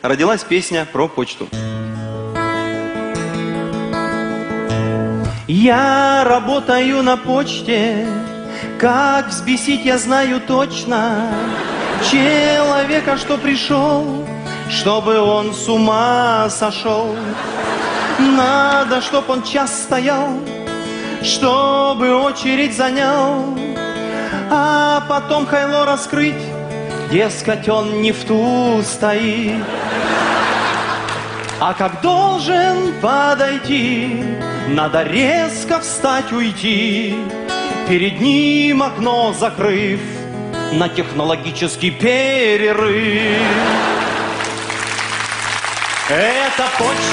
родилась песня про почту. Я работаю на почте, как взбесить я знаю точно человека, что пришел, чтобы он с ума сошел. Надо, чтоб он час стоял, чтобы очередь занял, а потом хайло раскрыть, дескать, он не в ту стоит. А как должен подойти, надо резко встать, уйти, перед ним окно закрыв на технологический перерыв. Это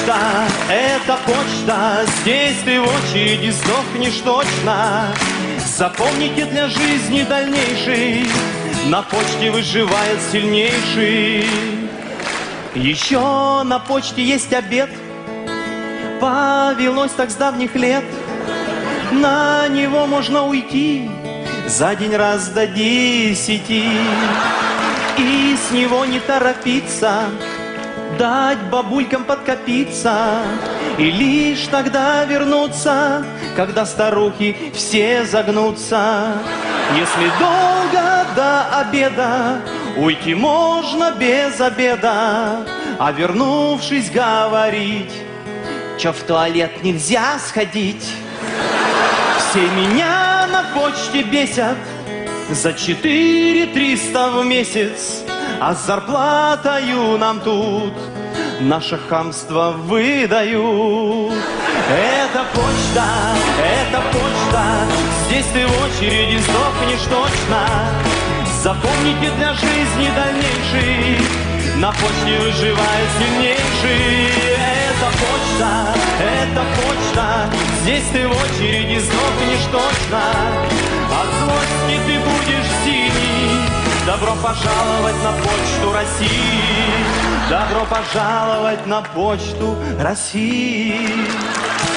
почта, здесь ты в очереди сдохнешь точно. Запомните для жизни дальнейшей, на почте выживает сильнейший. Еще на почте есть обед, повелось так с давних лет. На него можно уйти за день раз до 10, и с него не торопиться, дать бабулькам подкопиться, и лишь тогда вернуться, когда старухи все загнутся. Если долго до обеда, уйти можно без обеда, а вернувшись говорить: чё, в туалет нельзя сходить? Все меня на почте бесят за 4300 в месяц, а с зарплатою нам тут наше хамство выдают. Это почта, здесь ты в очереди сдохнешь точно. Запомните для жизни дальнейшей, на почте выживает сильнейший. Это почта, здесь ты в очереди сдохнешь точно. От злости ты будешь синий. Добро пожаловать на почту России. Добро пожаловать на почту России.